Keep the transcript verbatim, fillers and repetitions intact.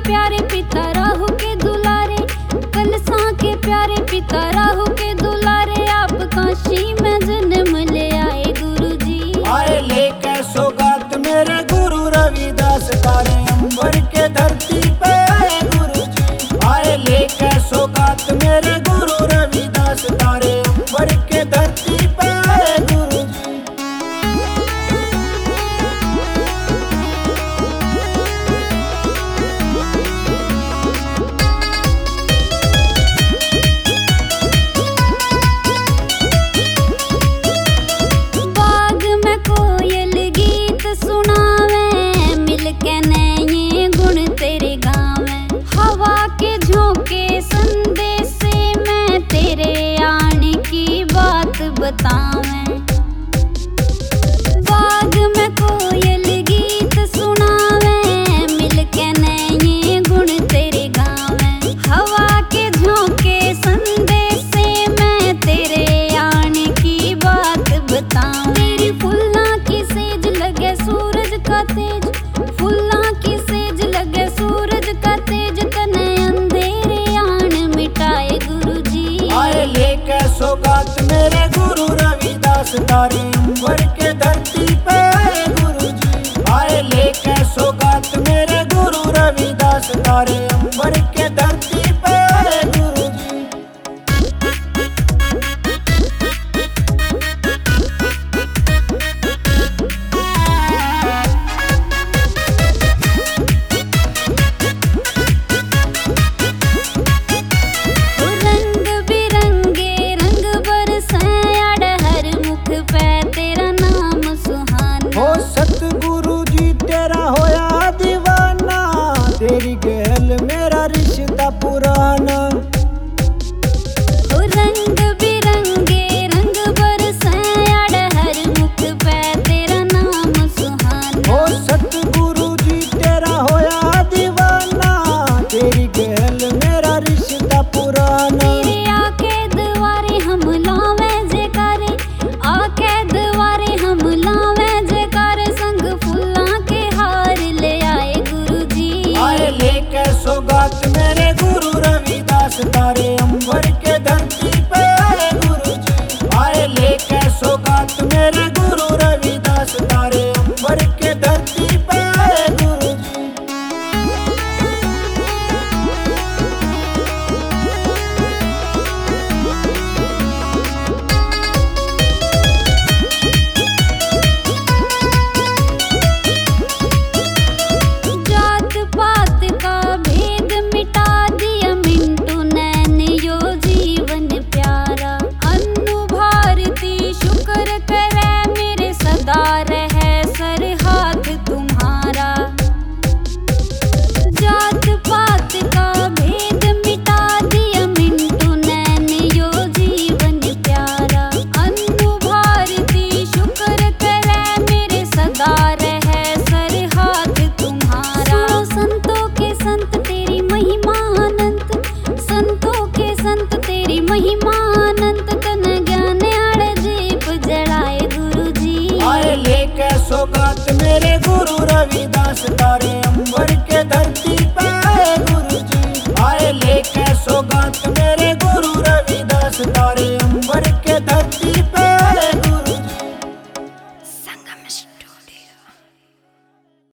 प्यारे पिता राहु के दुलारे, कलसा के प्यारे पिता राहु के दुलारे, आप काशी में जन्म ले आए गुरु जी। आए लेकर सौगात मेरे गुरु रविदास, तारे अंबर के धरती पे आए गुरु जी। आए लेकर सौगात मेरे गुरु रविदास, तारे अंबर के धरती पे आए गुरु जी। बाग में कोयल गीत सुनावे, मिल के नए गुण तेरे गावे, हवा के झोंके संदेश से मैं तेरे आने की बात बतावे। बाग में कोयल गीत सुनावे, मिल के नए गुण तेरे गावे, हवा के झोंके संदेश से मैं तेरे आने की बात बताऊं। तेरी फुल्ला की सेज लगे सूरज का तेज, फुल्ला की सेज लगे सूरज का तेज, तने अंधेरे आन मिटाए गुरु जी। आए लेकर सौगात मेरे गुरु रविदास, तारे अंबर के धरती पे आए गुरु जी। आए लेकर सौगात मेरे गुरु रविदास, तारे अंबर के धरती पे आए गुरु जी। रंग बिरंगे रंग बरसे अड़हर मुख पे तेरा नाम सुहाना। हो सतगुरु जी तेरा होया दीवाना, तेरी गहल मेरा रिश्ता पुराना। रंग बिरंगे रंग बरसे अड़हर मुख पे तेरा नाम सुहाना। हो सतगुरु जी तेरा होया दीवाना, तेरी गहल मेरा रिश्ता पुराना। तेरे आके द्वारे हम लावे जयकारे, आके द्वारे हम लावे जयकारे, संग फुल्ला के हार ले आए गुरु जी। आए लेकर सौगात मेरे गुरु रविदास, तारे अंबर के धरती पे आए गुरु जी। आए लेकर सौगात मेरे गुरु रविदास, तारे अंबर के धरती पे आए गुरु जी। जात पात का भेद मिटा दिया मिंटू नैन यो जीवन प्यारा, अन्नू भारती शुक्र करे मेरे सदा रहे सर हाथ तुम्हारा। जात पात का भेद मिटा दिया मिंटू नैन यो जीवन प्यारा, अन्नू भारती शुक्र करे मेरे सदा रहे सर हाथ तुम्हारा। सुनो संतों के संत तेरी महिमा अनंत, संतों के संत तेरी महिमा अनंत, तन ज्ञान आड़ दीप जलाए गुरु जी। आए लेकर सौगात मेरे गुरु रविदास, तारे अंबर के धरती पे आए गुरु जी। आए लेकर सौगात मेरे गुरु रविदास, तारे अंबर के धरती